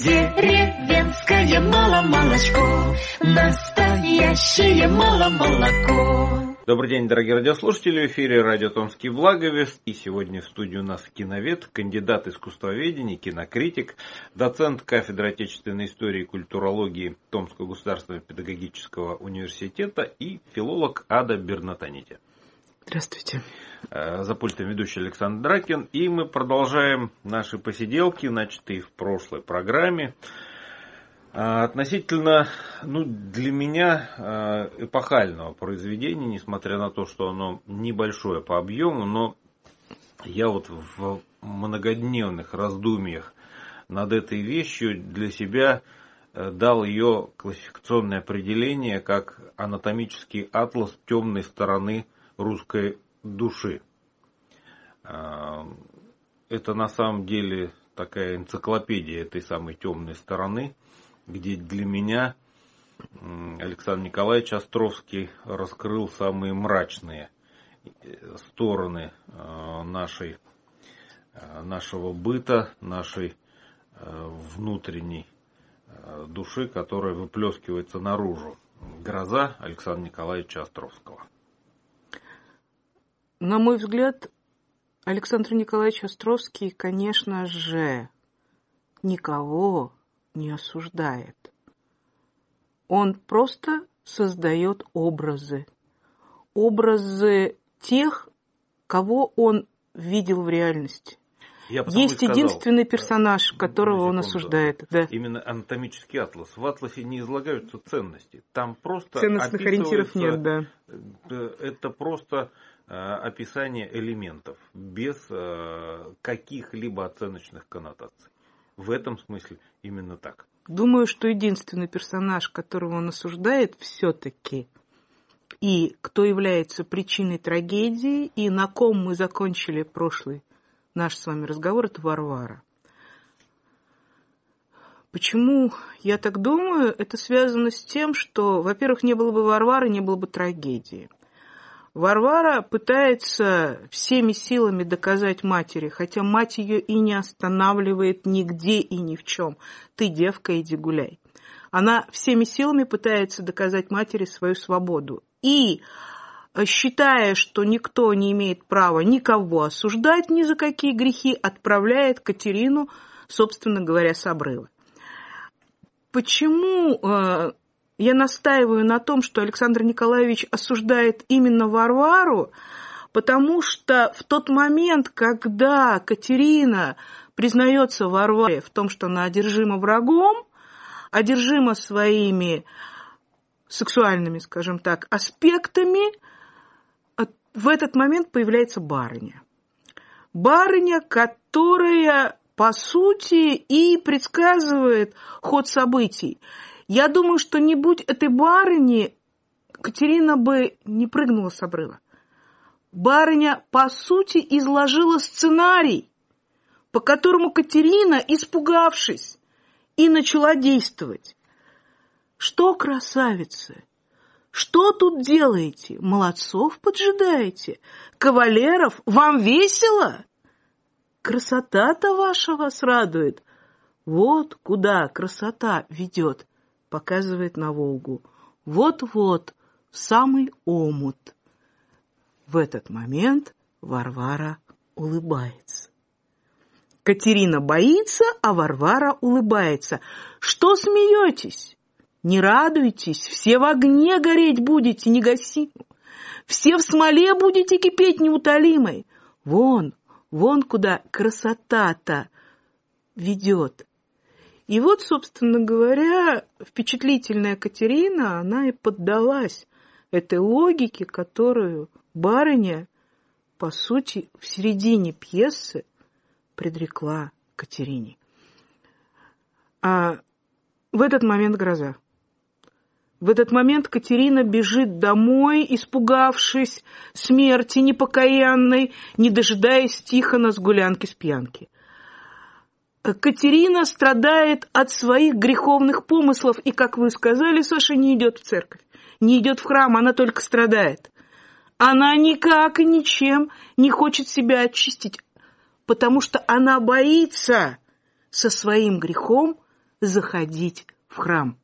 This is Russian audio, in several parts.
Деревенское мало-молочко, настоящее мало-молоко. Добрый день, дорогие радиослушатели, в эфире радио Томский Благовест. И сегодня в студии у нас киновед, кандидат искусствоведения, кинокритик, доцент кафедры отечественной истории и культурологии Томского государственного педагогического университета и филолог Ада Бернатоните. Здравствуйте. За пультом ведущий Александр Дракин. И мы продолжаем наши посиделки, начатые в прошлой программе. Относительно, для меня эпохального произведения, несмотря на то, что оно небольшое по объему, но я вот в многодневных раздумьях над этой вещью для себя дал ее классификационное определение как анатомический атлас темной стороны русской души. Это на самом деле такая энциклопедия этой самой темной стороны, где для меня Александр Николаевич Островский раскрыл самые мрачные стороны нашего быта, нашей внутренней души, которая выплескивается наружу. Гроза Александра Николаевича Островского. На мой взгляд, Александр Николаевич Островский, конечно же, никого не осуждает. Он просто создает образы. Образы тех, кого он видел в реальности. Есть единственный персонаж, которого он осуждает. Да. Именно анатомический атлас. В атласе не излагаются ценности. Там просто ценностных ориентиров нет, да. Это просто описание элементов, без каких-либо оценочных коннотаций. В этом смысле именно так. Думаю, что единственный персонаж, которого он осуждает все-таки, и кто является причиной трагедии, и на ком мы закончили прошлый наш с вами разговор, это Варвара. Почему я так думаю? Это связано с тем, что, во-первых, не было бы Варвары, не было бы трагедии. Варвара пытается всеми силами доказать матери, хотя мать ее и не останавливает нигде и ни в чем. Ты, девка, иди гуляй. Она всеми силами пытается доказать матери свою свободу. И, считая, что никто не имеет права никого осуждать ни за какие грехи, отправляет Катерину, собственно говоря, с обрыва. Почему я настаиваю на том, что Александр Николаевич осуждает именно Варвару? Потому что в тот момент, когда Катерина признается Варваре в том, что она одержима врагом, одержима своими сексуальными, скажем так, аспектами, в этот момент появляется барыня. Барыня, которая, по сути, и предсказывает ход событий. Я думаю, что не будь этой барыни, Катерина бы не прыгнула с обрыва. Барыня, по сути, изложила сценарий, по которому Катерина, испугавшись, и начала действовать. Что, красавицы, что тут делаете? Молодцов поджидаете? Кавалеров? Вам весело? Красота-то ваша вас радует. Вот куда красота ведет, показывает на Волгу. Вот-вот, в самый омут. В этот момент Варвара улыбается. Катерина боится, а Варвара улыбается. Что смеетесь? Не радуйтесь, все в огне гореть будете негасимым. Все в смоле будете кипеть неутолимой. Вон куда красота-то ведет. И вот, собственно говоря, впечатлительная Катерина, она и поддалась этой логике, которую барыня, по сути, в середине пьесы предрекла Катерине. А в этот момент гроза. В этот момент Катерина бежит домой, испугавшись смерти непокаянной, не дожидаясь Тихона с гулянки с пьянки. Катерина страдает от своих греховных помыслов и, как вы сказали, Саша, не идет в церковь, не идет в храм, она только страдает. Она никак и ничем не хочет себя очистить, потому что она боится со своим грехом заходить в храм.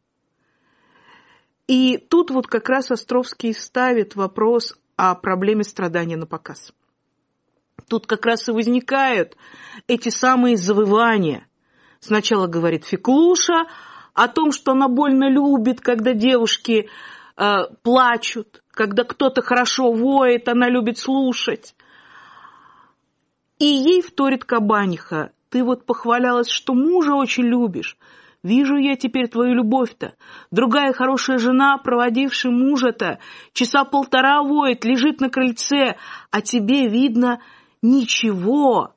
И тут вот как раз Островский ставит вопрос о проблеме страдания на показ. Тут как раз и возникают эти самые завывания. Сначала говорит Феклуша о том, что она больно любит, когда девушки плачут, когда кто-то хорошо воет, она любит слушать. И ей вторит Кабаниха: ты вот похвалялась, что мужа очень любишь. Вижу я теперь твою любовь-то. Другая хорошая жена, проводившая мужа-то, часа полтора воет, лежит на крыльце, а тебе, видно, ничего.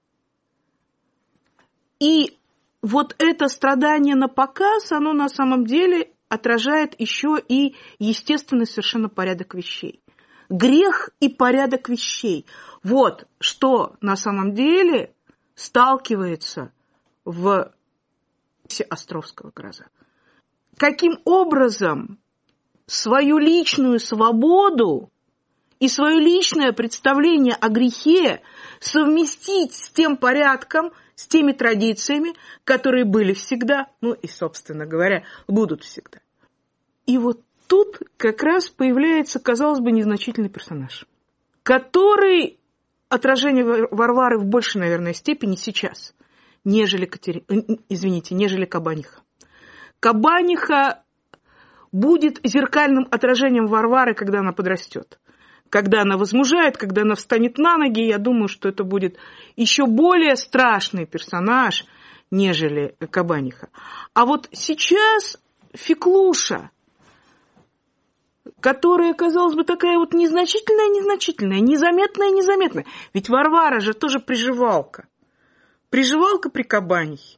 И вот это страдание на показ, оно на самом деле отражает еще и естественный совершенно порядок вещей. Грех и порядок вещей. Вот что на самом деле сталкивается в Островского «Гроза». Каким образом свою личную свободу и свое личное представление о грехе совместить с тем порядком, с теми традициями, которые были всегда, ну и, собственно говоря, будут всегда. И вот тут как раз появляется, казалось бы, незначительный персонаж, который отражение Варвары в большей, наверное, степени сейчас, нежели Кабаниха. Кабаниха будет зеркальным отражением Варвары, когда она подрастет. Когда она возмужает, когда она встанет на ноги, я думаю, что это будет еще более страшный персонаж, нежели Кабаниха. А вот сейчас Феклуша, которая, казалось бы, такая вот незначительная, незаметная. Ведь Варвара же тоже приживалка. Приживалка при Кабанихе.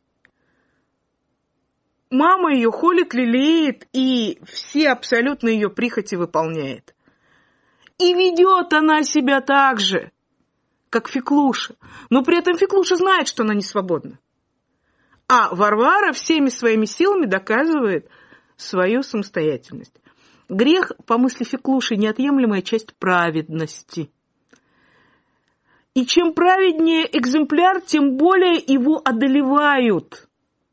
Мама ее холит, лелеет и все абсолютно ее прихоти выполняет. И ведет она себя так же, как Феклуша. Но при этом Феклуша знает, что она не свободна. А Варвара всеми своими силами доказывает свою самостоятельность. Грех, по мысли Феклуши, неотъемлемая часть праведности. И чем праведнее экземпляр, тем более его одолевают.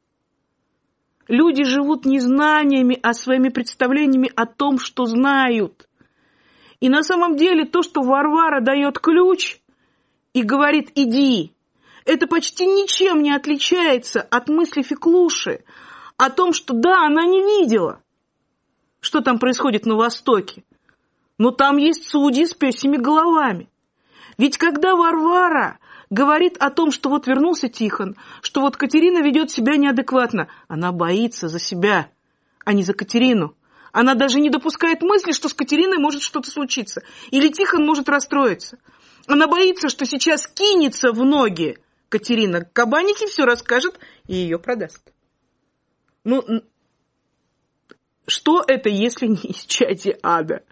Люди живут не знаниями, а своими представлениями о том, что знают. И на самом деле то, что Варвара дает ключ и говорит «иди», это почти ничем не отличается от мысли Феклуши о том, что да, она не видела, что там происходит на Востоке, но там есть судьи с пёсьими головами. Ведь когда Варвара говорит о том, что вот вернулся Тихон, что вот Катерина ведет себя неадекватно, она боится за себя, а не за Катерину. Она даже не допускает мысли, что с Катериной может что-то случиться, или Тихон может расстроиться. Она боится, что сейчас кинется в ноги Катерина к Кабанихе, все расскажет и ее продаст. Ну, что это, если не исчадие ада?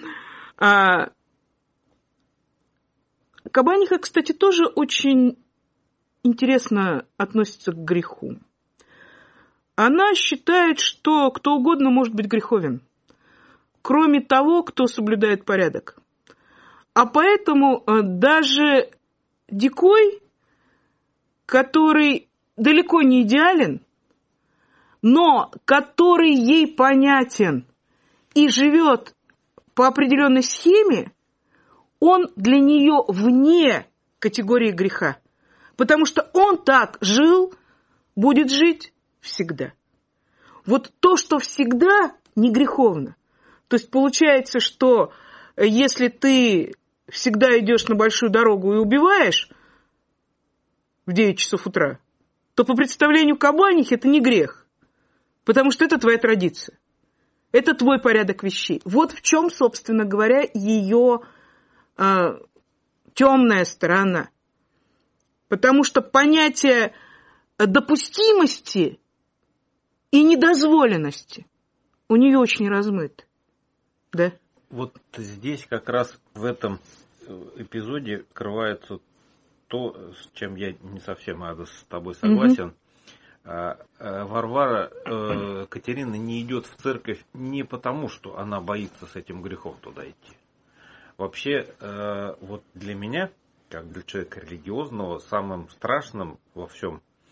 Кабаниха, кстати, тоже очень интересно относится к греху. Она считает, что кто угодно может быть греховен, кроме того, кто соблюдает порядок. А поэтому даже дикой, который далеко не идеален, но который ей понятен и живет по определенной схеме, он для нее вне категории греха. Потому что он так жил, будет жить всегда. Вот то, что всегда, не греховно. То есть получается, что если ты всегда идешь на большую дорогу и убиваешь в 9 часов утра, то по представлению Кабанихи это не грех. Потому что это твоя традиция. Это твой порядок вещей. Вот в чем, собственно говоря, ее темная сторона. Потому что понятие допустимости и недозволенности у нее очень размыто. Да? Вот здесь как раз в этом эпизоде скрывается то, с чем я не совсем, Ада, с тобой согласен. Варвара, Катерина не идет в церковь не потому, что она боится с этим грехом туда идти. Вообще, вот для меня, как для человека религиозного, самым страшным во всем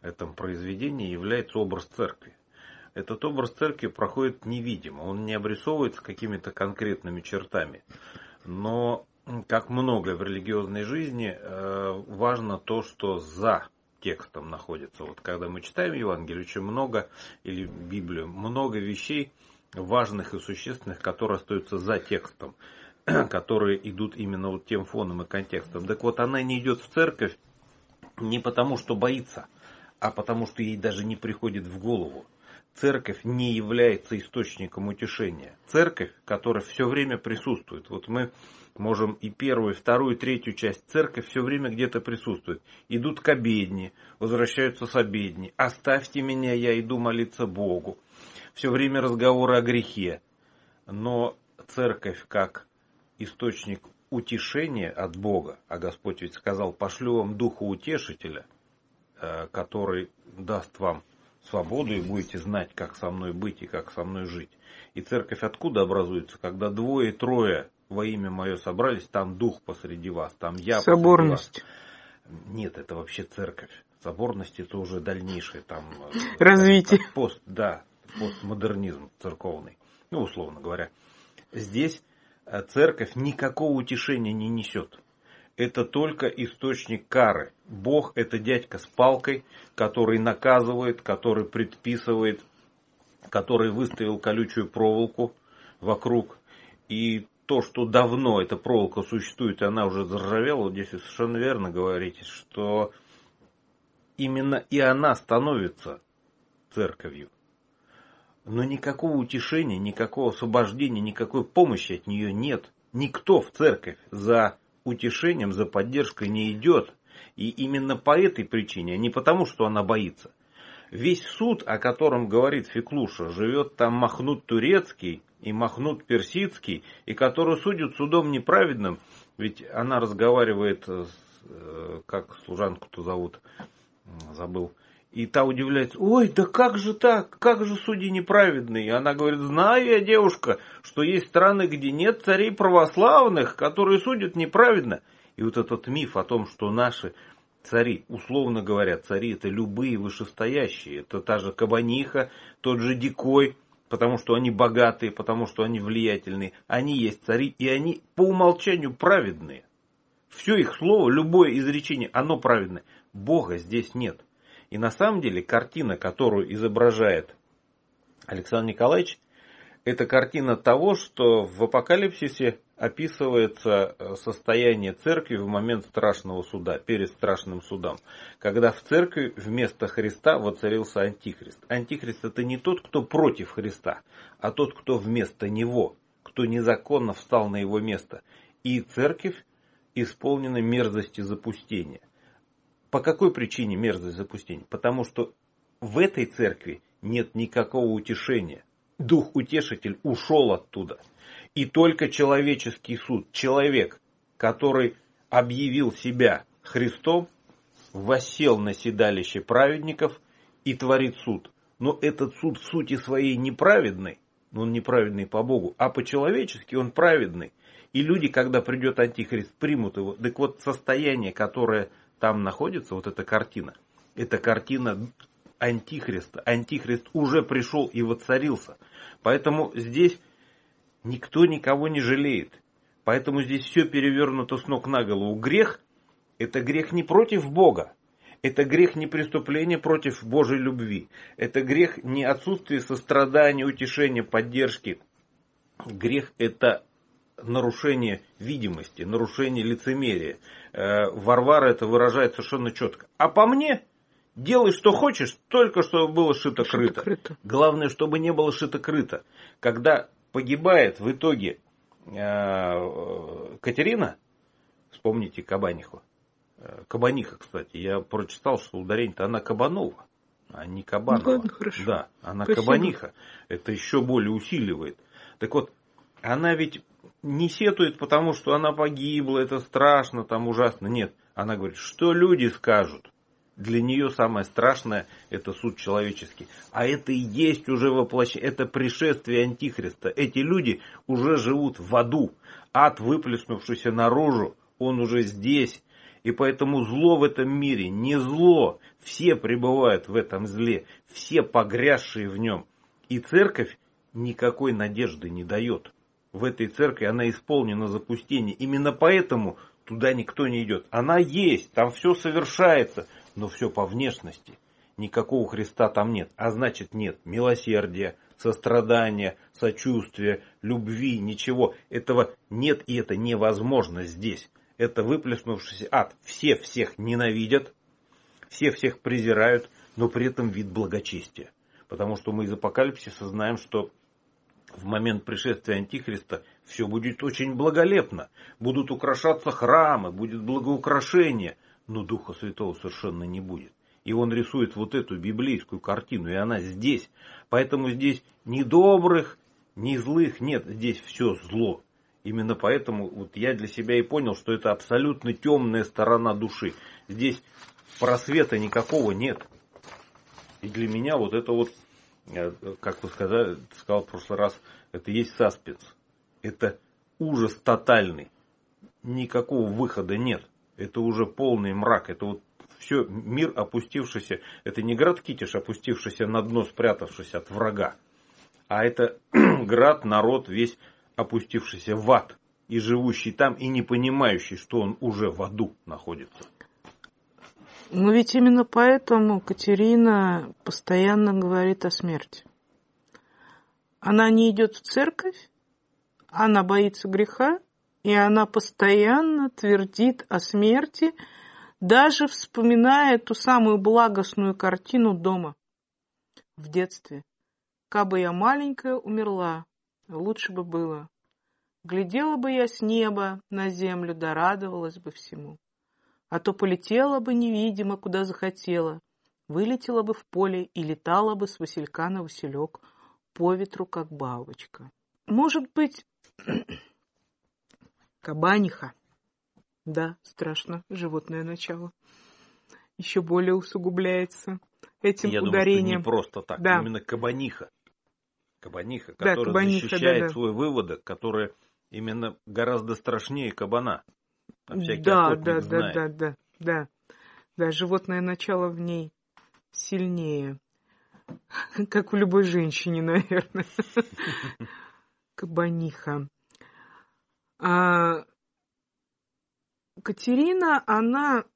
этом произведении является образ церкви. Этот образ церкви проходит невидимо, он не обрисовывается какими-то конкретными чертами. Но, как многое в религиозной жизни, важно то, что за текстом находится. Вот когда мы читаем Евангелие, очень много, или Библию, много вещей важных и существенных, которые остаются за текстом, которые идут именно вот тем фоном и контекстом. Так вот, она не идет в церковь не потому, что боится, а потому, что ей даже не приходит в голову. Церковь не является источником утешения. Церковь, которая все время присутствует. Вот мы можем и первую, и вторую, и третью часть. Церковь все время где-то присутствует. Идут к обедне, возвращаются с обедни. Оставьте меня, я иду молиться Богу. Все время разговоры о грехе. Но церковь как источник утешения от Бога, а Господь ведь сказал: пошлю вам Духа Утешителя, который даст вам свободу, и будете знать, как со мной быть и как со мной жить. И церковь откуда образуется? Когда 2-3 во имя мое собрались, там Дух посреди вас, там я соборность. Посреди вас. Нет, это вообще церковь. Соборность — это уже дальнейшее там развитие. Постмодернизм церковный. Ну, условно говоря. Здесь церковь никакого утешения не несет. Это только источник кары. Бог — это дядька с палкой, который наказывает, который предписывает, который выставил колючую проволоку вокруг. И то, что давно эта проволока существует, и она уже заржавела, вот здесь вы совершенно верно говорите, что именно и она становится церковью. Но никакого утешения, никакого освобождения, никакой помощи от нее нет. Никто в церковь за утешением, за поддержкой не идет. И именно по этой причине, а не потому, что она боится. Весь суд, о котором говорит Феклуша, живет там Махнут Турецкий и Махнут Персидский, и который судят судом неправедным. Ведь она разговаривает, как служанку-то зовут, забыл. И та удивляется: ой, да как же так, как же судьи неправедные? И она говорит: знаю я, девушка, что есть страны, где нет царей православных, которые судят неправедно. И вот этот миф о том, что наши цари, условно говоря, цари — это любые вышестоящие, это та же Кабаниха, тот же Дикой, потому что они богатые, потому что они влиятельные, они есть цари, и они по умолчанию праведные. Все их слово, любое изречение, оно праведное. Бога здесь нет. И на самом деле картина, которую изображает Александр Николаевич, это картина того, что в Апокалипсисе описывается состояние церкви в момент страшного суда, перед страшным судом, когда в церкви вместо Христа воцарился Антихрист. Антихрист — это не тот, кто против Христа, а тот, кто вместо него, кто незаконно встал на его место. И церковь исполнена мерзости запустения. По какой причине мерзость запустения? Потому что в этой церкви нет никакого утешения. Дух-утешитель ушел оттуда. И только человеческий суд, человек, который объявил себя Христом, воссел на седалище праведников и творит суд. Но этот суд в сути своей неправедный, он неправедный по Богу, а по-человечески он праведный. И люди, когда придет Антихрист, примут его. Так вот, состояние, которое там находится, вот эта картина, это картина Антихриста. Антихрист уже пришел и воцарился. Поэтому здесь никто никого не жалеет. Поэтому здесь все перевернуто с ног на голову. Грех — это грех не против Бога. Это грех не преступление против Божьей любви. Это грех не отсутствие сострадания, утешения, поддержки. Грех — это нарушение видимости, нарушение лицемерия. Варвара это выражает совершенно четко. А по мне, делай, что хочешь, только чтобы было шито-крыто. Главное, чтобы не было шито-крыто. Когда погибает в итоге Катерина, вспомните Кабаниху. Кабаниха, кстати, я прочитал, что ударение-то она Кабанова, а не Кабанова. Ну, хорошо. Да, она Спасибо. Кабаниха. Это еще более усиливает. Так вот, она ведь не сетует, потому что она погибла, это страшно, там ужасно. Нет, она говорит, что люди скажут. Для нее самое страшное — это суд человеческий. А это и есть уже воплощение, это пришествие Антихриста. Эти люди уже живут в аду. Ад, выплеснувшийся наружу, он уже здесь. И поэтому зло в этом мире не зло. Все пребывают в этом зле, все погрязшие в нем. И церковь никакой надежды не дает. В этой церкви она исполнена запустения. Именно поэтому туда никто не идет. Она есть, там все совершается, но все по внешности. Никакого Христа там нет. А значит нет милосердия, сострадания, сочувствия, любви, ничего. Этого нет, и это невозможно здесь. Это выплеснувшийся ад. Все всех ненавидят, все всех презирают, но при этом вид благочестия. Потому что мы из Апокалипсиса знаем, что в момент пришествия Антихриста все будет очень благолепно. Будут украшаться храмы, будет благоукрашение, но Духа Святого совершенно не будет. И он рисует вот эту библейскую картину, и она здесь. Поэтому здесь ни добрых, ни злых нет, здесь все зло. Именно поэтому вот я для себя и понял, что это абсолютно темная сторона души. Здесь просвета никакого нет. И для меня вот это вот, как вы сказал в прошлый раз, это есть саспенс. Это ужас тотальный. Никакого выхода нет. Это уже полный мрак. Это вот все, мир опустившийся. Это не град Китиш, опустившийся на дно, спрятавшийся от врага. А это град, народ весь опустившийся в ад. И живущий там, и не понимающий, что он уже в аду находится. Но ведь именно поэтому Катерина постоянно говорит о смерти. Она не идет в церковь, она боится греха, и она постоянно твердит о смерти, даже вспоминая ту самую благостную картину дома в детстве. «Кабы я маленькая умерла, лучше бы было. Глядела бы я с неба на землю, да радовалась бы всему. А то полетела бы невидимо, куда захотела, вылетела бы в поле и летала бы с василька на василек, по ветру, как бабочка». Может быть, кабаниха. Да, страшно, животное начало. Еще более усугубляется этим я ударением. Думаю, что не просто так, да. Именно кабаниха. Кабаниха, Да, которая кабаниха, защищает свой выводок, которая именно гораздо страшнее кабана. А всякий охотник знает. Да, животное начало в ней сильнее. Как в любой женщине, наверное. Кабаниха. Катерина, она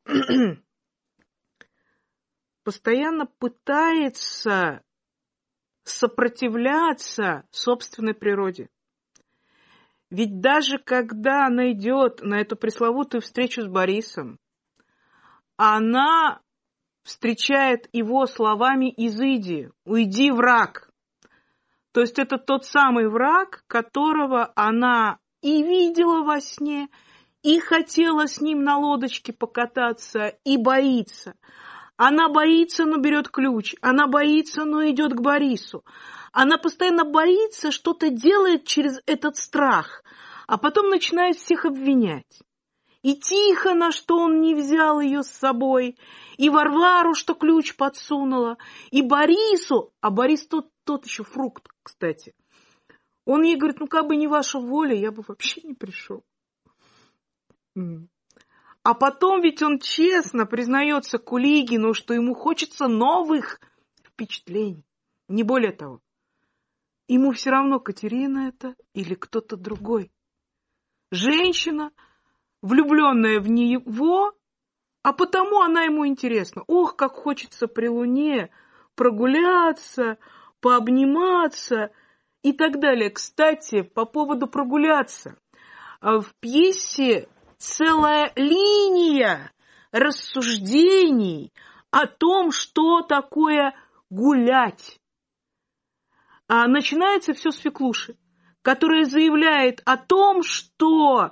постоянно пытается сопротивляться собственной природе. Ведь даже когда она идет на эту пресловутую встречу с Борисом, она встречает его словами «изыди», «уйди, враг». То есть это тот самый враг, которого она и видела во сне, и хотела с ним на лодочке покататься, и боится. Она боится, но берет ключ. Она боится, но идет к Борису. Она постоянно боится, что-то делает через этот страх, а потом начинает всех обвинять. И Тихона, что он не взял ее с собой, и Варвару, что ключ подсунула, и Борису, а Борис тот еще фрукт, кстати. Он ей говорит, как бы не ваша воля, я бы вообще не пришел. А потом ведь он честно признается Кулигину, что ему хочется новых впечатлений. Не более того. Ему все равно, Катерина это или кто-то другой. Женщина, влюбленная в него, а потому она ему интересна. Ох, как хочется при луне прогуляться, пообниматься и так далее. Кстати, по поводу прогуляться. В пьесе целая линия рассуждений о том, что такое гулять. А начинается все с Феклуши, которая заявляет о том, что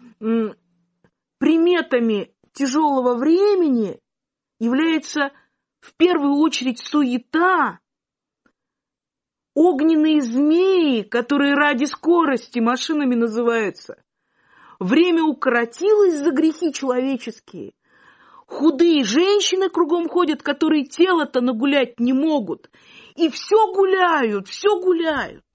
приметами тяжелого времени является в первую очередь суета, огненные змеи, которые ради скорости машинами называются. Время укоротилось за грехи человеческие. Худые женщины кругом ходят, которые тело-то нагулять не могут. И все гуляют, все гуляют.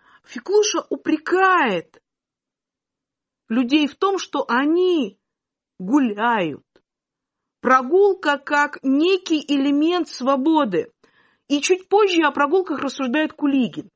Феклуша упрекает людей в том, что они гуляют. Прогулка как некий элемент свободы. И чуть позже о прогулках рассуждает Кулигин.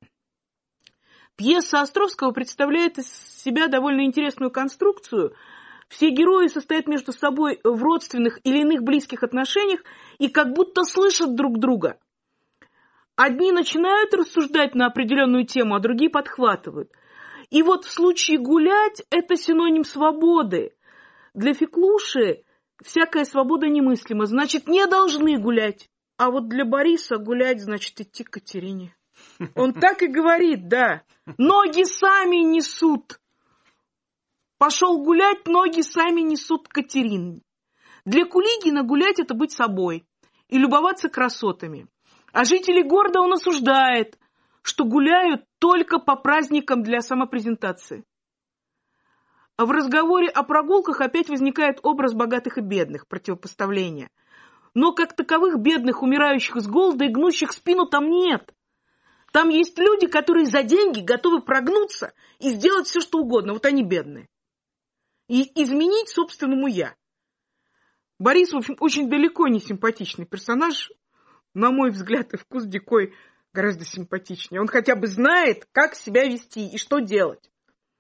Пьеса Островского представляет из себя довольно интересную конструкцию. Все герои состоят между собой в родственных или иных близких отношениях и как будто слышат друг друга. Одни начинают рассуждать на определенную тему, а другие подхватывают. И вот в случае гулять – это синоним свободы. Для Феклуши всякая свобода немыслима, значит, не должны гулять. А вот для Бориса гулять значит идти к Катерине. Он так и говорит, да. Ноги сами несут. Пошел гулять, ноги сами несут к Катерине. Для Кулигина гулять – это быть собой и любоваться красотами. А жителей города он осуждает, что гуляют только по праздникам для самопрезентации. А в разговоре о прогулках опять возникает образ богатых и бедных, противопоставления. Но как таковых бедных, умирающих с голода и гнущих спину там нет. Там есть люди, которые за деньги готовы прогнуться и сделать все, что угодно. Вот они бедные. И изменить собственному «я». Борис, в общем, очень далеко не симпатичный персонаж. На мой взгляд, и вкус Дикой гораздо симпатичнее. Он хотя бы знает, как себя вести и что делать.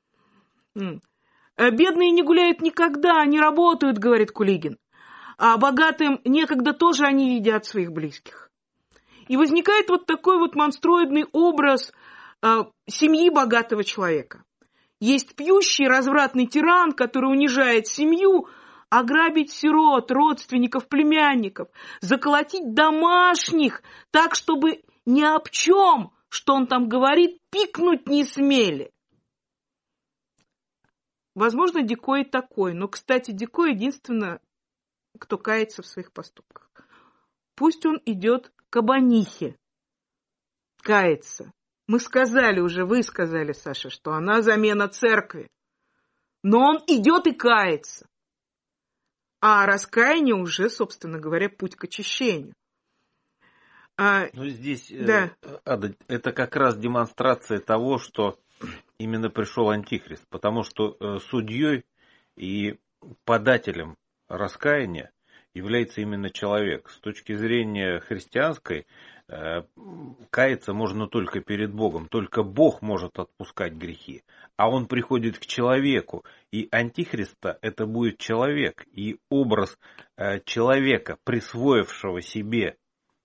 Бедные не гуляют никогда, они работают, говорит Кулигин. А богатым некогда тоже они едят своих близких. И возникает вот такой вот монстроидный образ семьи богатого человека. Есть пьющий, развратный тиран, который унижает семью, ограбить сирот, родственников, племянников, заколотить домашних, так, чтобы ни об чем, что он там говорит, пикнуть не смели. Возможно, Дикой такой, но, кстати, Дикой единственное, кто кается в своих поступках. Пусть он идет к кабанихе, кается. Мы сказали уже, вы сказали, Саша, что она замена церкви. Но он идет и кается. А раскаяние уже, собственно говоря, путь к очищению. Ну, здесь, да. Ада, это как раз демонстрация того, что именно пришел Антихрист. Потому что судьей и подателем раскаяния является именно человек. С точки зрения христианской, каяться можно только перед Богом. Только Бог может отпускать грехи. А он приходит к человеку. И Антихриста это будет человек. И образ человека, присвоившего себе,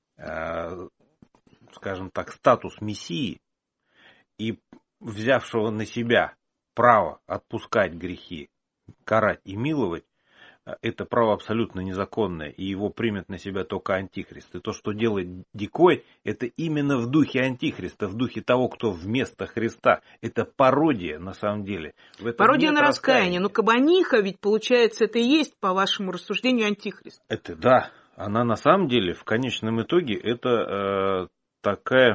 скажем так, статус Мессии и взявшего на себя право отпускать грехи, карать и миловать, это право абсолютно незаконное, и его примет на себя только Антихрист. И то, что делает Дикой, это именно в духе Антихриста, в духе того, кто вместо Христа. Это пародия, на самом деле. Пародия на раскаяние. Но кабаниха, ведь, получается, это и есть, по вашему рассуждению, Антихрист. Это да. Она на самом деле, в конечном итоге, это такая...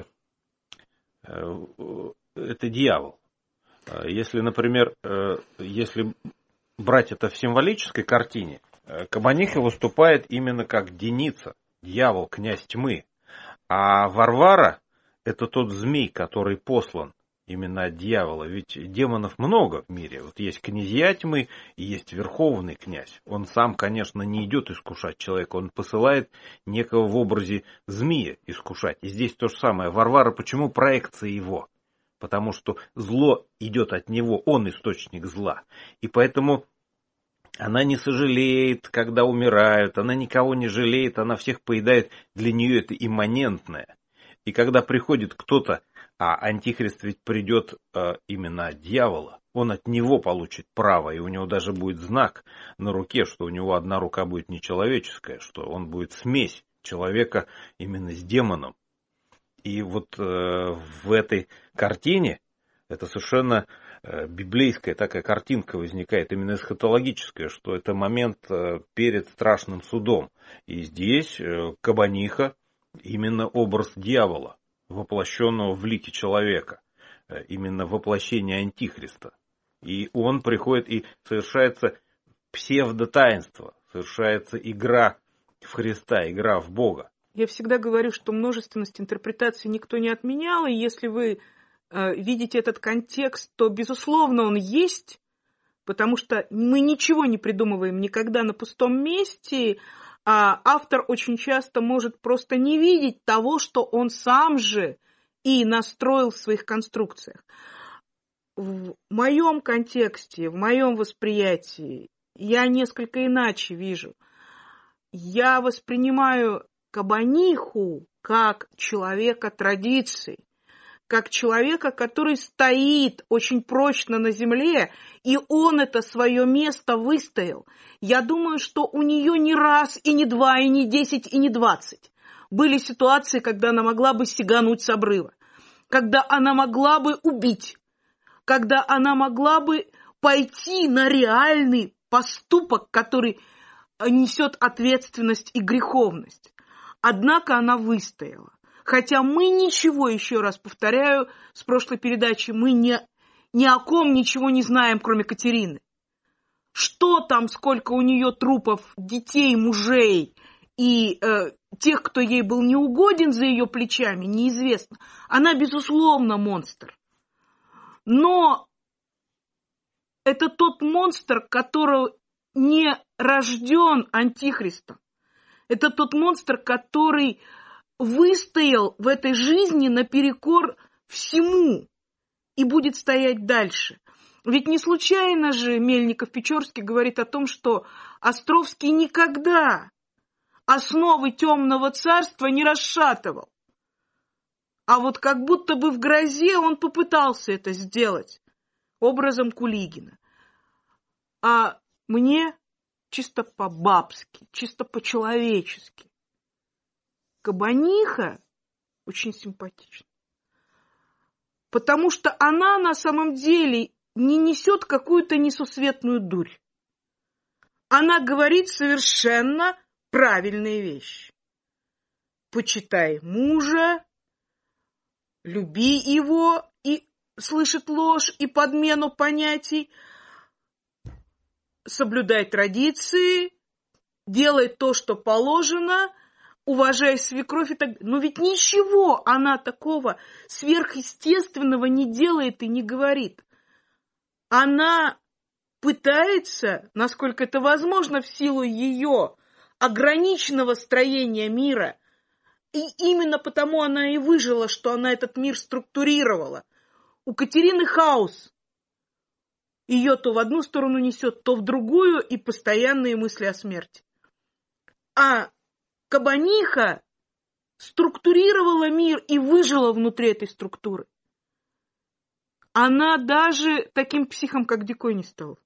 это дьявол. Если, например, если брать это в символической картине, кабаниха выступает именно как деница, дьявол, князь тьмы. А Варвара – это тот змей, который послан именно от дьявола. Ведь демонов много в мире. Вот есть князья тьмы и есть верховный князь. Он сам, конечно, не идет искушать человека. Он посылает некого в образе змея искушать. И здесь то же самое. Варвара почему проекция его? Потому что зло идет от него, он источник зла. И поэтому она не сожалеет, когда умирают, она никого не жалеет, она всех поедает. Для нее это имманентное. И когда приходит кто-то, а Антихрист ведь придет именно от дьявола, он от него получит право, и у него даже будет знак на руке, что у него одна рука будет нечеловеческая, что он будет смесь человека именно с демоном. И вот в этой картине, это совершенно библейская такая картинка возникает, именно эсхатологическая, что это момент перед страшным судом. И здесь кабаниха именно образ дьявола, воплощенного в лике человека, именно воплощение Антихриста. И он приходит, и совершается псевдотаинство, совершается игра в Христа, игра в Бога. Я всегда говорю, что множественность интерпретаций никто не отменял, и если вы видите этот контекст, то, безусловно, он есть, потому что мы ничего не придумываем никогда на пустом месте, а автор очень часто может просто не видеть того, что он сам же и настроил в своих конструкциях. В моем контексте, в моем восприятии я несколько иначе вижу. Я воспринимаю Кабаниху как человека традиций, как человека, который стоит очень прочно на земле, и он это свое место выстоял. Я думаю, что у нее не раз, и не два, и не 10, и не 20 были ситуации, когда она могла бы сигануть с обрыва, когда она могла бы убить, когда она могла бы пойти на реальный поступок, который несет ответственность и греховность. Однако она выстояла. Хотя мы ничего, еще раз повторяю, с прошлой передачи, мы ни о ком ничего не знаем, кроме Катерины. Что там, сколько у нее трупов детей, мужей и тех, кто ей был неугоден за ее плечами, неизвестно. Она, безусловно, монстр. Но это тот монстр, который не рожден антихристом. Это тот монстр, который выстоял в этой жизни наперекор всему и будет стоять дальше. Ведь не случайно же Мельников-Печорский говорит о том, что Островский никогда основы Темного Царства не расшатывал. А вот как будто бы в грозе он попытался это сделать образом Кулигина. А мне чисто по-бабски, чисто по-человечески Кабаниха очень симпатична. Потому что она на самом деле не несет какую-то несусветную дурь. Она говорит совершенно правильные вещи. Почитай мужа, люби его, и слышит ложь и подмену понятий, соблюдай традиции, делай то, что положено, уважай свекровь и так далее. Но ведь ничего она такого сверхъестественного не делает и не говорит. Она пытается, насколько это возможно, в силу ее ограниченного строения мира, и именно потому она и выжила, что она этот мир структурировала. У Катерины хаос. Ее то в одну сторону несет, то в другую, и постоянные мысли о смерти. А Кабаниха структурировала мир и выжила внутри этой структуры. Она даже таким психом, как Дикой, не стала.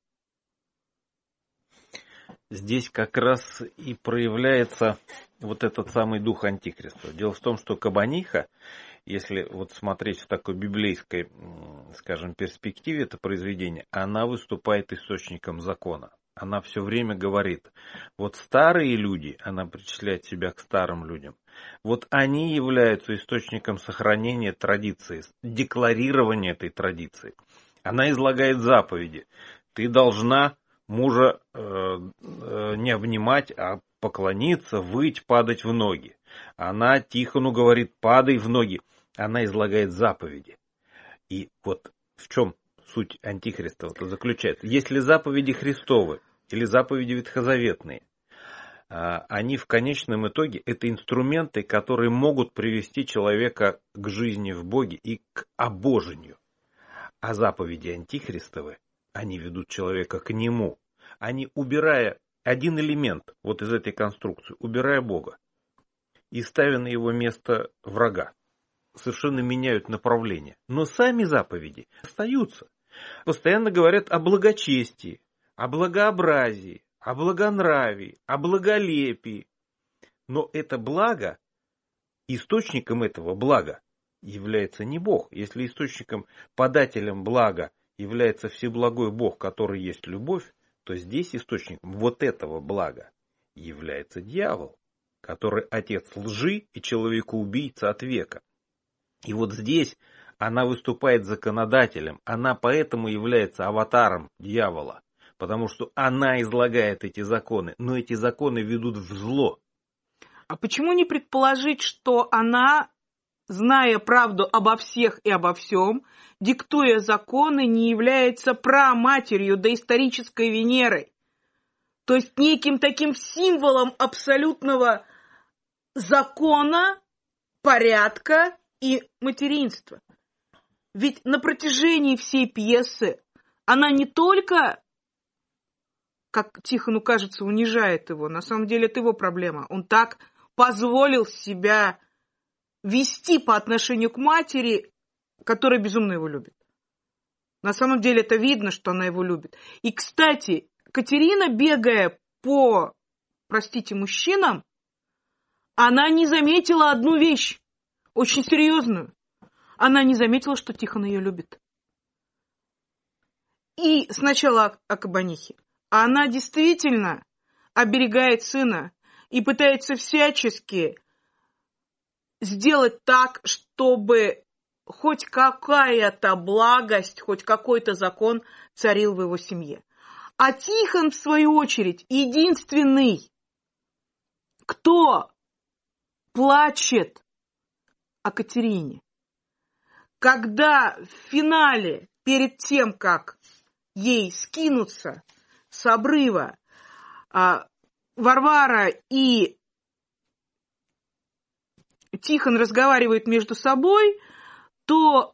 Здесь как раз и проявляется вот этот самый дух антихриста. Дело в том, что Кабаниха, если вот смотреть в такой библейской, скажем, перспективе это произведение, она выступает источником закона. Она все время говорит, вот старые люди, она причисляет себя к старым людям, вот они являются источником сохранения традиции, декларирования этой традиции. Она излагает заповеди. Ты должна мужа не обнимать, а поклониться, выть, падать в ноги. Она Тихону говорит, падай в ноги. Она излагает заповеди. И вот в чем суть антихриста заключается. Если заповеди Христовы или заповеди ветхозаветные, они в конечном итоге это инструменты, которые могут привести человека к жизни в Боге и к обожению. А заповеди антихристовы, они ведут человека к нему. Они, убирая один элемент вот из этой конструкции, убирая Бога и ставя на его место врага, совершенно меняют направление. Но сами заповеди остаются. Постоянно говорят о благочестии, о благообразии, о благонравии, о благолепии. Но это благо, источником этого блага является не Бог. Если источником, подателем блага является всеблагой Бог, который есть любовь, то здесь источником вот этого блага является дьявол, который отец лжи и человекоубийца от века. И вот здесь она выступает законодателем, она поэтому является аватаром дьявола, потому что она излагает эти законы, но эти законы ведут в зло. А почему не предположить, что она зная правду обо всех и обо всем, диктуя законы, не является праматерью доисторической Венеры, то есть неким таким символом абсолютного закона, порядка и материнства. Ведь на протяжении всей пьесы она не только, как Тихону кажется, унижает его, на самом деле это его проблема. Он так позволил себя вести по отношению к матери, которая безумно его любит. На самом деле это видно, что она его любит. И, кстати, Катерина, бегая по, простите, мужчинам, она не заметила одну вещь, очень серьезную. Она не заметила, что Тихон ее любит. И сначала о кабанихе. Она действительно оберегает сына и пытается всячески сделать так, чтобы хоть какая-то благость, хоть какой-то закон царил в его семье. А Тихон, в свою очередь, единственный, кто плачет о Катерине. Когда в финале, перед тем, как ей скинуться с обрыва, Варвара и Тихон разговаривают между собой, то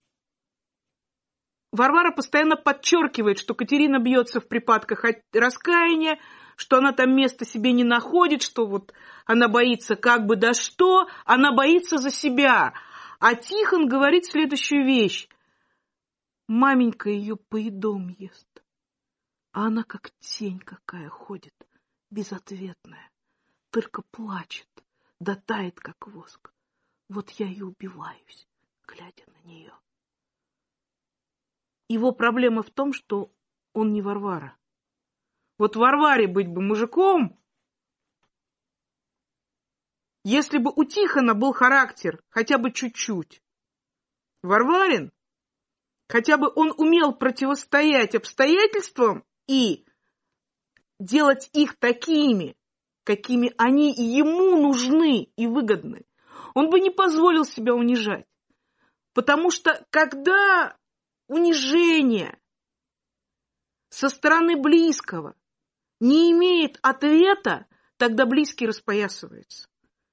Варвара постоянно подчеркивает, что Катерина бьется в припадках раскаяния, что она там места себе не находит, что вот она боится как бы да что, она боится за себя. А Тихон говорит следующую вещь. Маменька ее поедом ест, а она как тень какая ходит, безответная, только плачет, да тает как воск. Вот я и убиваюсь, глядя на нее. Его проблема в том, что он не Варвара. Вот Варваре быть бы мужиком, если бы у Тихона был характер хотя бы чуть-чуть. Варварин, хотя бы он умел противостоять обстоятельствам и делать их такими, какими они ему нужны и выгодны. Он бы не позволил себя унижать. Потому что когда унижение со стороны близкого не имеет ответа, тогда близкий распоясывается.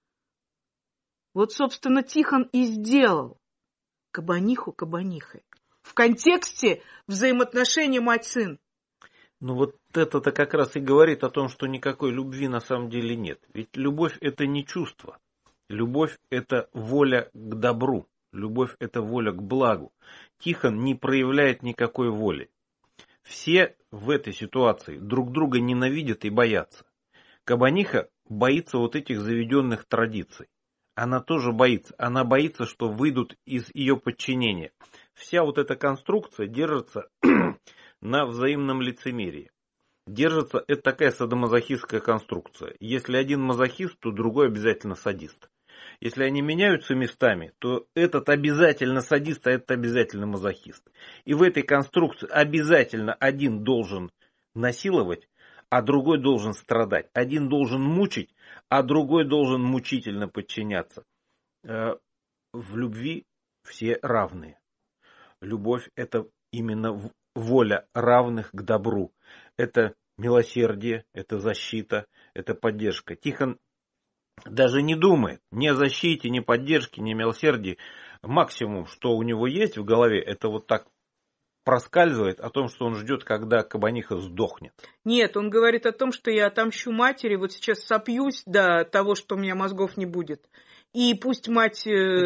Вот, собственно, Тихон и сделал кабаниху кабанихой. В контексте взаимоотношений мать-сын. Ну вот это-то как раз и говорит о том, что никакой любви на самом деле нет. Ведь любовь это не чувство. Любовь это воля к добру. Любовь это воля к благу. Тихон не проявляет никакой воли. Все в этой ситуации друг друга ненавидят и боятся. Кабаниха боится вот этих заведенных традиций. Она тоже боится. Она боится, что выйдут из ее подчинения. Вся вот эта конструкция держится на взаимном лицемерии. Держится, это такая садомазохистская конструкция. Если один мазохист, то другой обязательно садист. Если они меняются местами, то этот обязательно садист, а этот обязательно мазохист. И в этой конструкции обязательно один должен насиловать, а другой должен страдать. Один должен мучить, а другой должен мучительно подчиняться. В любви все равные. Любовь – это именно воля равных к добру. Это милосердие, это защита, это поддержка. Тихон даже не думает ни о защите, ни поддержке, ни милосердии. Максимум, что у него есть в голове, это вот так проскальзывает о том, что он ждет, когда кабаниха сдохнет. Нет, он говорит о том, что я отомщу матери, вот сейчас сопьюсь до того, что у меня мозгов не будет. И пусть мать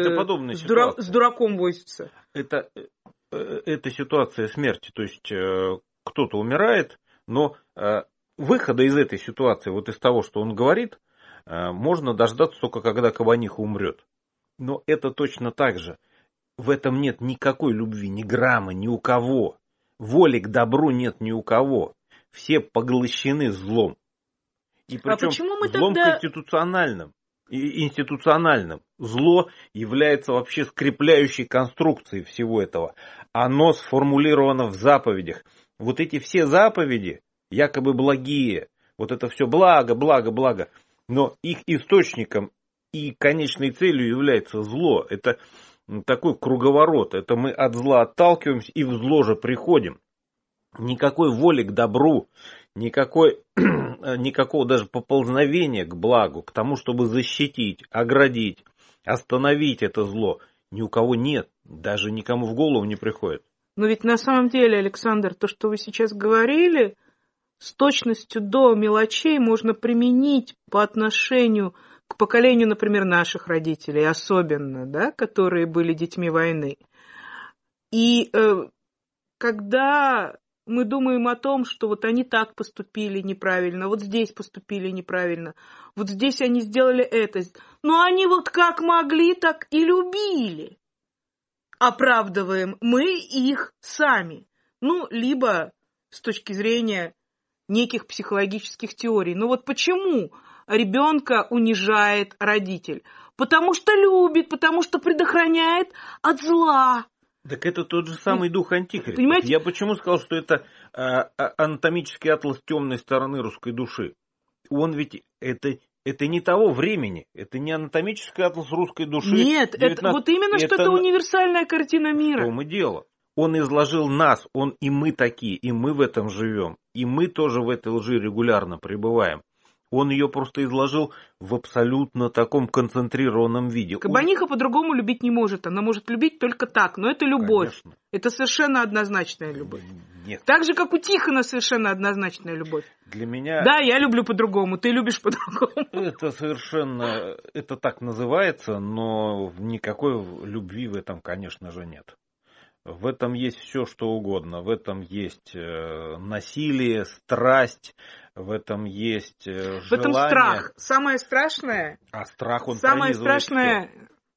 с дураком возится. Это ситуация смерти. То есть кто-то умирает, но выхода из этой ситуации, вот из того, что он говорит, можно дождаться только когда кабаниха умрет. Но это точно так же. В этом нет никакой любви, ни грамма, ни у кого. Воли к добру нет ни у кого. Все поглощены злом. И причем злом конституциональным и институциональным. Зло является вообще скрепляющей конструкцией всего этого. Оно сформулировано в заповедях. Вот эти все заповеди, якобы благие, вот это все благо, благо, благо. Но их источником и конечной целью является зло. Это такой круговорот. Это мы от зла отталкиваемся и в зло же приходим. Никакой воли к добру, никакого даже поползновения к благу, к тому, чтобы защитить, оградить, остановить это зло, ни у кого нет, даже никому в голову не приходит. Но ведь на самом деле, Александр, то, что вы сейчас говорили, с точностью до мелочей можно применить по отношению к поколению, например, наших родителей, особенно, да, которые были детьми войны. И когда мы думаем о том, что вот они так поступили неправильно, вот здесь поступили неправильно, вот здесь они сделали это, но они вот как могли, так и любили. Оправдываем мы их сами. Ну, либо с точки зрения неких психологических теорий. Но вот почему ребенка унижает родитель? Потому что любит, потому что предохраняет от зла. Так это тот же самый дух Антихриста. Понимаете? Я почему сказал, что это анатомический атлас темной стороны русской души? Он ведь это не того времени, это не анатомический атлас русской души. Нет, 19... это вот именно что это универсальная картина мира. В том и дело. Он изложил нас, и мы такие, и мы в этом живем, и мы тоже в этой лжи регулярно пребываем. Он ее просто изложил в абсолютно таком концентрированном виде. Кабаниха по-другому любить не может. Она может любить только так. Но это любовь. Конечно. Это совершенно однозначная любовь. Нет. Так же, как у Тихона совершенно однозначная любовь. Для меня... Да, я люблю по-другому, ты любишь по-другому. Это совершенно... Это так называется, но никакой любви в этом, конечно же, нет. В этом есть все, что угодно. В этом есть насилие, страсть, в этом есть желание. В этом страх. Самое страшное... А страх, он самое пронизывает страшное,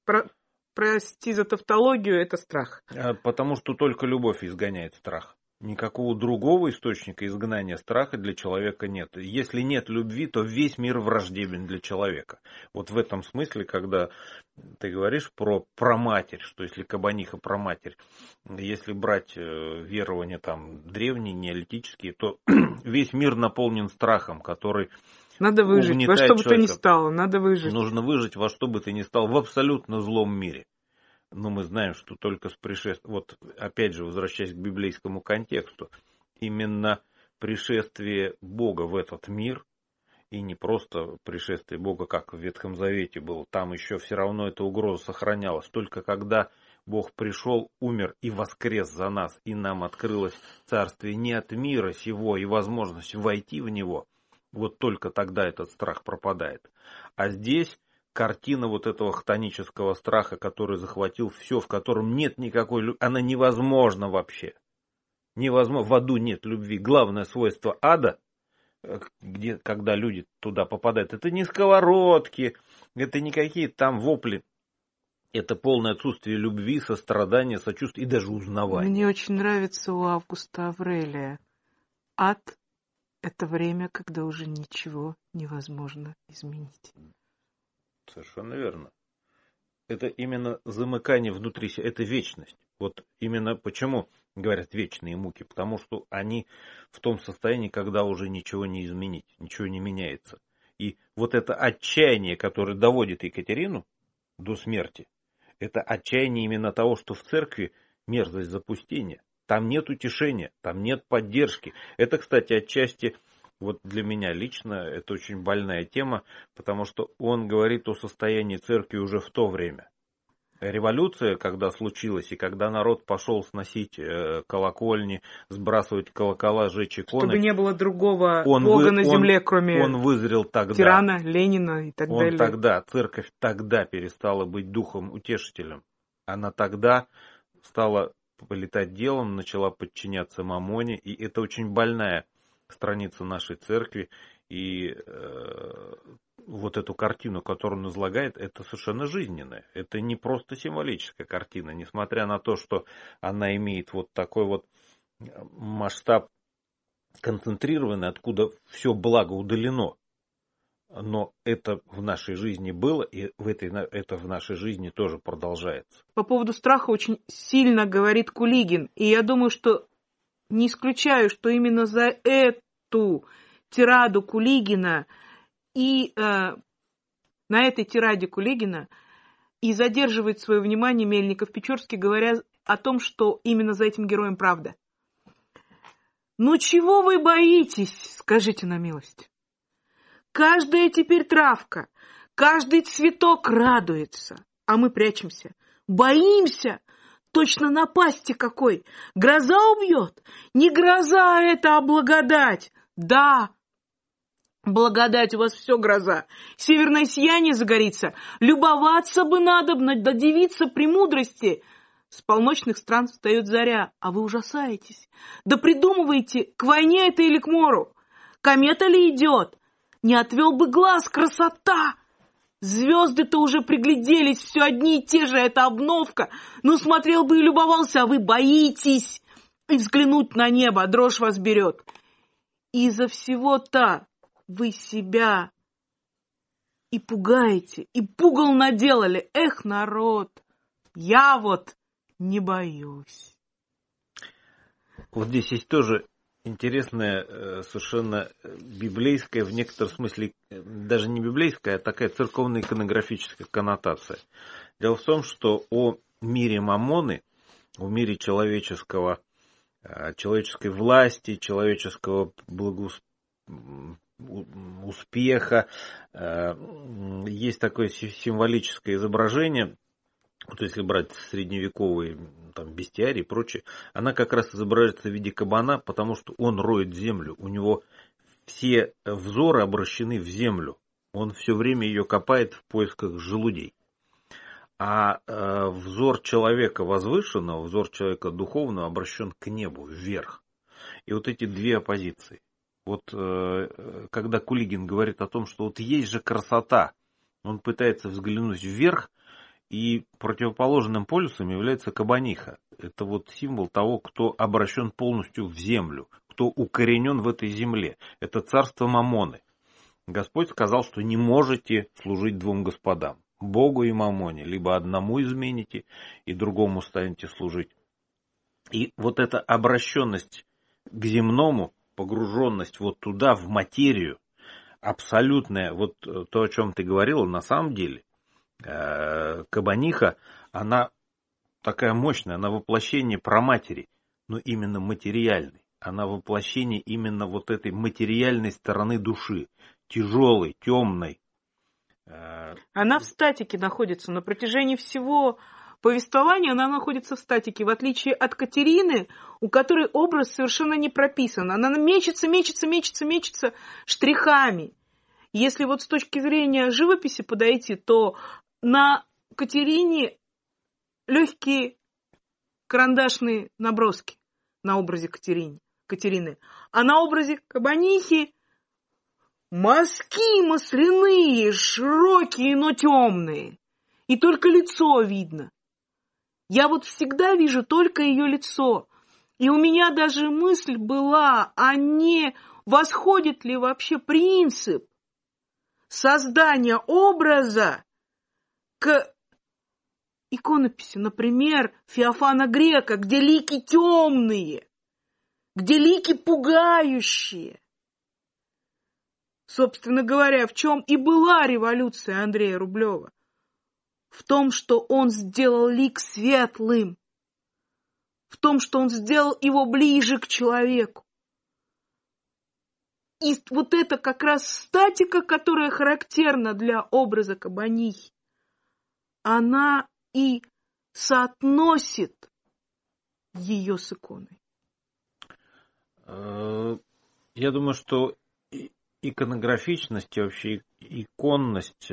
прости за тавтологию, это страх. Потому что только любовь изгоняет страх. Никакого другого источника изгнания страха для человека нет. Если нет любви, то весь мир враждебен для человека. Вот в этом смысле, когда ты говоришь про праматерь, что если кабаниха праматерь, если брать верования там древние, неолитические, то весь мир наполнен страхом, который надо выжить, во что бы то ни стало, надо выжить. Нужно выжить во что бы то ни стало в абсолютно злом мире. Но мы знаем, что только с пришествием, вот опять же, возвращаясь к библейскому контексту, именно пришествие Бога в этот мир, и не просто пришествие Бога, как в Ветхом Завете было, там еще все равно эта угроза сохранялась. Только когда Бог пришел, умер и воскрес за нас, и нам открылось царствие не от мира сего и возможность войти в него, вот только тогда этот страх пропадает. А здесь картина вот этого хтонического страха, который захватил все, в котором нет никакой любви, она невозможна вообще. Невозможно. В аду нет любви. Главное свойство ада, когда люди туда попадают, это не сковородки, это не какие-то там вопли. Это полное отсутствие любви, сострадания, сочувствия и даже узнавания. Мне очень нравится у Августа Аврелия. Ад — это время, когда уже ничего невозможно изменить. Совершенно верно. Это именно замыкание внутри себя, это вечность. Вот именно почему говорят вечные муки, потому что они в том состоянии, когда уже ничего не изменить, ничего не меняется. И вот это отчаяние, которое доводит Екатерину до смерти, это отчаяние именно того, что в церкви мерзость запустения. Там нет утешения, там нет поддержки. Это, кстати, отчасти... Вот для меня лично это очень больная тема, потому что он говорит о состоянии церкви уже в то время. Революция, когда случилась, и когда народ пошел сносить колокольни, сбрасывать колокола, жечь иконы. Чтобы не было другого бога на земле, кроме он вызрел тогда, тирана, Ленина и так далее. Церковь тогда перестала быть духом утешителем. Она тогда стала полетать делом, начала подчиняться мамоне, и это очень больная страница нашей церкви, и вот эту картину, которую он излагает, это совершенно жизненная. Это не просто символическая картина, несмотря на то, что она имеет вот такой вот масштаб концентрированный, откуда все благо удалено. Но это в нашей жизни было, и это в нашей жизни тоже продолжается. По поводу страха очень сильно говорит Кулигин, и я думаю, что не исключаю, что именно за эту тираду Кулигина и на этой тираде Кулигина и задерживает свое внимание Мельников-Печорский, говоря о том, что именно за этим героем правда. Ну чего вы боитесь, скажите на милость? Каждая теперь травка, каждый цветок радуется, а мы прячемся, боимся. Точно напасти какой. Гроза убьет? Не гроза это, а благодать. Да, благодать, у вас все гроза. Северное сияние загорится. Любоваться бы надобно, да девица премудрости. С полночных стран встает заря, а вы ужасаетесь. Да придумываете, к войне это или к мору. Комета ли идет? Не отвел бы глаз, красота! Звезды-то уже пригляделись, все одни и те же, это обновка. Ну, смотрел бы и любовался, а вы боитесь. И взглянуть на небо, дрожь вас берет. Из-за всего-то вы себя и пугаете, и пугал наделали. Эх, народ, я вот не боюсь. Вот здесь есть тоже интересная, совершенно библейская, в некотором смысле, даже не библейская, а такая церковно-иконографическая коннотация. Дело в том, что о мире Мамоны, о мире человеческой власти, человеческого успеха, есть такое символическое изображение. Вот если брать средневековые там, бестиарии и прочее, она как раз изображается в виде кабана, потому что он роет землю. У него все взоры обращены в землю. Он все время ее копает в поисках желудей. А взор человека возвышенного, взор человека духовного обращен к небу, вверх. И вот эти две оппозиции. Вот когда Кулигин говорит о том, что вот есть же красота, он пытается взглянуть вверх, и противоположным полюсом является кабаниха. Это вот символ того, кто обращен полностью в землю, кто укоренен в этой земле. Это царство Мамоны. Господь сказал, что не можете служить двум господам, Богу и Мамоне. Либо одному измените, и другому станете служить. И вот эта обращенность к земному, погруженность вот туда, в материю, абсолютная, вот то, о чем ты говорила, на самом деле, кабаниха, она такая мощная, она воплощение праматери, но именно материальной. Она воплощение именно вот этой материальной стороны души, тяжелой, темной. Она в статике находится на протяжении всего повествования, она находится в статике, в отличие от Катерины, у которой образ совершенно не прописан. Она мечется штрихами. Если вот с точки зрения живописи подойти, то на Катерине легкие карандашные наброски на образе Катерины. А на образе кабанихи мазки масляные, широкие, но темные. И только лицо видно. Я вот всегда вижу только ее лицо. И у меня даже мысль была, а не восходит ли вообще принцип создания образа к иконописи, например, Феофана Грека, где лики темные, где лики пугающие. Собственно говоря, в чем и была революция Андрея Рублева. В том, что он сделал лик светлым, в том, что он сделал его ближе к человеку. И вот это как раз статика, которая характерна для образа кабанихи, она и соотносит ее с иконой. Я думаю, что иконографичность и вообще иконность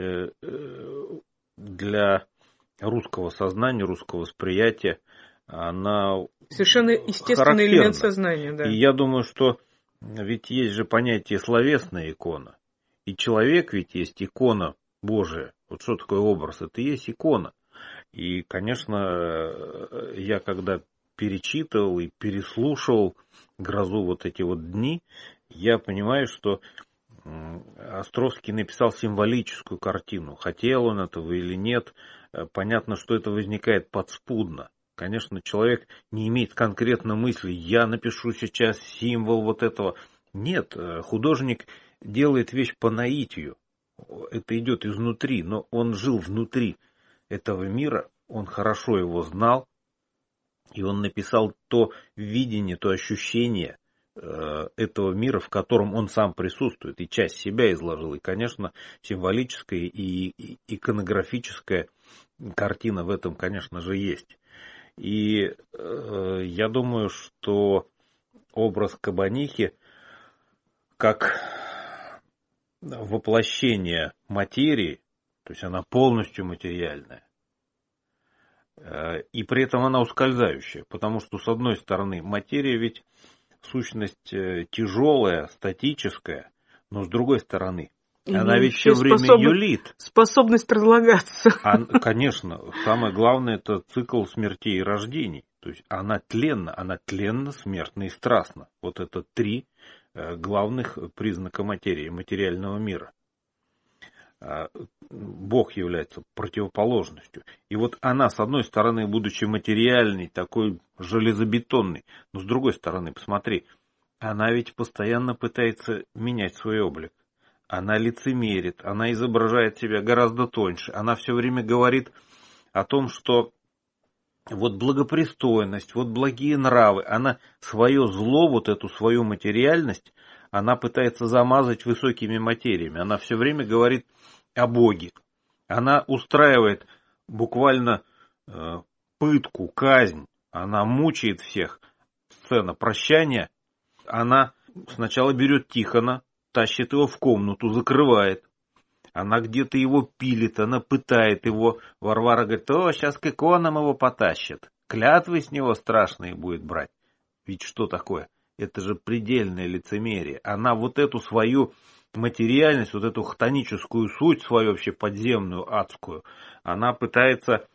для русского сознания, русского восприятия, она совершенно естественный элемент сознания. Да. И я думаю, что ведь есть же понятие словесная икона. И человек ведь есть икона Божия. Вот что такое образ? Это и есть икона. И, конечно, я когда перечитывал и переслушивал «Грозу» вот эти вот дни, я понимаю, что Островский написал символическую картину. Хотел он этого или нет, понятно, что это возникает подспудно. Конечно, человек не имеет конкретно мысли, я напишу сейчас символ вот этого. Нет, художник делает вещь по наитию. это идет изнутри, но он жил внутри этого мира, он хорошо его знал, и он написал то видение, то ощущение этого мира, в котором он сам присутствует, и часть себя изложил. И, конечно, символическая и иконографическая картина в этом, конечно же, есть. И я думаю, что образ Кабанихи как воплощение материи, то есть она полностью материальная, и при этом она ускользающая, потому что, с одной стороны, материя ведь сущность тяжелая, статическая, но с другой стороны, она ведь все время юлит. Способность разлагаться. Конечно, самое главное, это цикл смертей и рождений. То есть она тленна, смертна и страстна. Вот это 3 главных признака материи, материального мира. Бог является противоположностью. И вот она, с одной стороны, будучи материальной, такой железобетонной, но с другой стороны, посмотри, она ведь постоянно пытается менять свой облик. Она лицемерит, она изображает себя гораздо тоньше. Она все время говорит о том, что вот благопристойность, вот благие нравы, она свое зло, вот эту свою материальность, она пытается замазать высокими материями. Она все время говорит о Боге. Она устраивает буквально пытку, казнь. Она мучает всех. Сцена прощания. Она сначала берет Тихона, тащит его в комнату, закрывает. Она где-то его пилит, она пытает его. Варвара говорит: сейчас к иконам его потащат. Клятвы с него страшные будет брать. Ведь что такое? Это же предельное лицемерие. Она вот эту свою материальность, вот эту хтоническую суть, свою вообще подземную, адскую, она пытается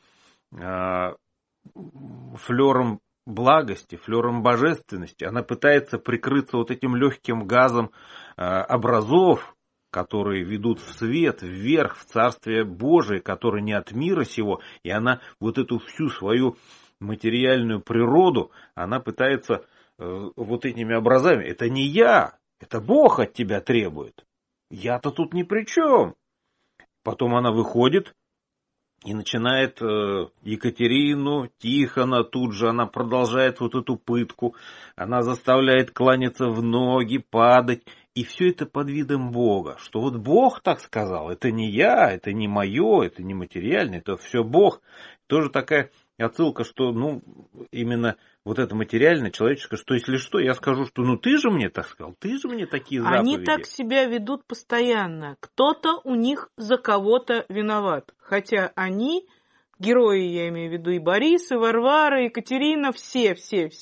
флером благости, флером божественности, она пытается прикрыться вот этим легким газом образов, которые ведут в свет, вверх, в Царствие Божие, которое не от мира сего, и она вот эту всю свою материальную природу, она пытается вот этими образами. Это не я, это Бог от тебя требует. Я-то тут ни при чем. Потом она выходит и начинает Екатерину, Тихона, тут же она продолжает вот эту пытку. Она заставляет кланяться в ноги, падать. И все это под видом Бога. Что вот Бог так сказал, это не я, это не мое, это не материальное, это все Бог. Тоже такая отсылка, что именно вот это материальное, человеческое, что если что, я скажу, что ты же мне так сказал, ты же мне такие заповеди. Они так себя ведут постоянно. Кто-то у них за кого-то виноват. Хотя они, герои, я имею в виду и Борис, и Варвара, и Екатерина, все,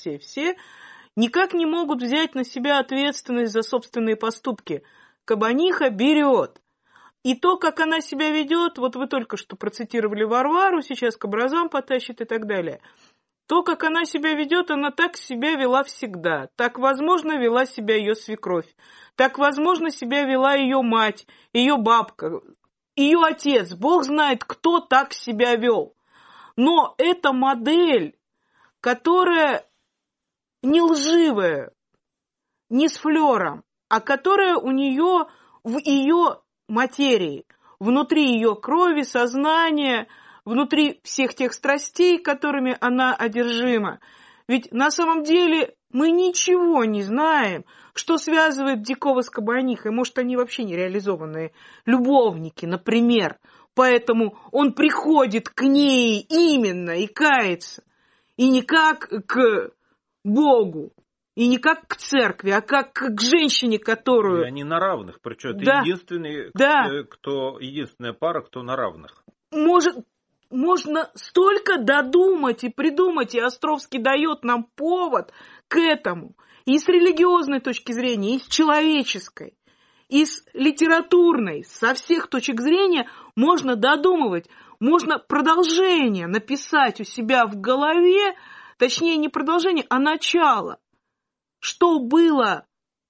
никак не могут взять на себя ответственность за собственные поступки. Кабаниха берет. И то, как она себя ведет, вот вы только что процитировали Варвару, сейчас к образам потащит и так далее. То, как она себя ведет, она так себя вела всегда. Так, возможно, вела себя ее свекровь. Так, возможно, себя вела ее мать, ее бабка, ее отец. Бог знает, кто так себя вел. Но это модель, которая не лживая, не с флером, а которая у нее в ее материи, внутри ее крови, сознания, внутри всех тех страстей, которыми она одержима. Ведь на самом деле мы ничего не знаем, что связывает Дикого с Кабанихой. Может, они вообще нереализованные любовники, например. Поэтому он приходит к ней именно и кается. И не как к Богу, и не как к церкви, а как к женщине, которую... И они на равных, причем это единственная пара, кто на равных. Можно столько додумать и придумать, и Островский дает нам повод к этому. И с религиозной точки зрения, и с человеческой, и с литературной, со всех точек зрения можно додумывать, можно продолжение написать у себя в голове, точнее не продолжение, а начало. Что было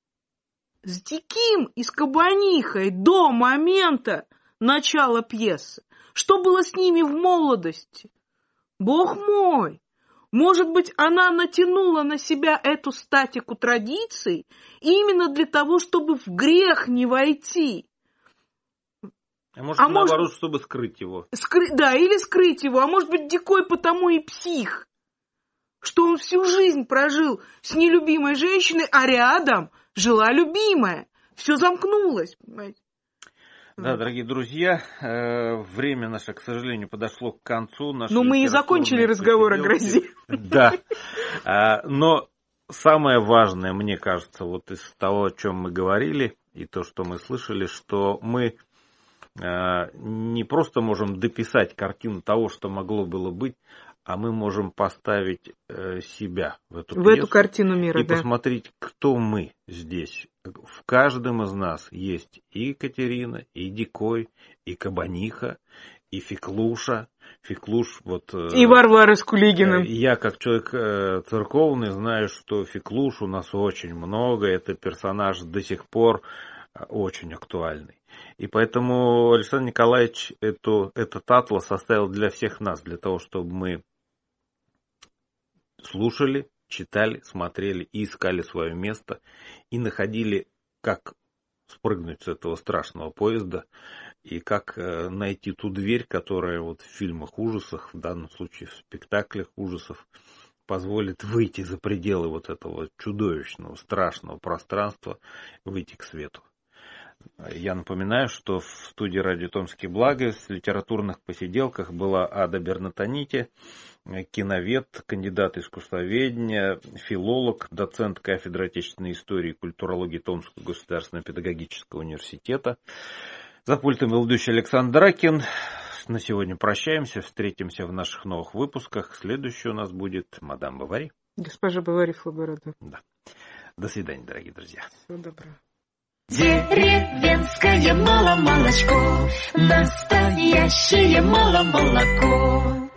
с Диким и с Кабанихой до момента начала пьесы? Что было с ними в молодости? Бог мой! Может быть, она натянула на себя эту статику традиций именно для того, чтобы в грех не войти. А может, наоборот, чтобы скрыть его. Да, или скрыть его. А может быть, Дикой потому и псих, что он всю жизнь прожил с нелюбимой женщиной, а рядом жила любимая. Все замкнулось, понимаете? Да, дорогие друзья, время наше, к сожалению, подошло к концу. Но мы и закончили разговор о грозе. Да, но самое важное, мне кажется, вот из того, о чем мы говорили, и то, что мы слышали, что мы не просто можем дописать картину того, что могло было быть, а мы можем поставить себя в эту картину мира, и посмотреть, кто мы здесь. В каждом из нас есть и Екатерина, и Дикой, и Кабаниха, и Феклуша. Феклуш, вот... И Варвара с Кулигиным. Я, как человек церковный, знаю, что Феклуш у нас очень много. Это персонаж до сих пор очень актуальный. И поэтому Александр Николаевич этот атлас составил для всех нас, для того, чтобы мы слушали, читали, смотрели и искали свое место, и находили, как спрыгнуть с этого страшного поезда, и как найти ту дверь, которая вот в фильмах ужасов, в данном случае в спектаклях ужасов, позволит выйти за пределы вот этого чудовищного, страшного пространства, выйти к свету. Я напоминаю, что в студии «Радио Томские блага» в литературных посиделках была Ада Бернатонити, киновед, кандидат искусствоведения, филолог, доцент кафедры отечественной истории и культурологии Томского государственного педагогического университета. За пультом был ведущий Александр Дракин. На сегодня прощаемся, встретимся в наших новых выпусках. Следующий у нас будет «Мадам Бовари». Госпожа Бовари Флоборода. Да. До свидания, дорогие друзья. Всего доброго. Деревенское мало молочко, настоящее мало молоко.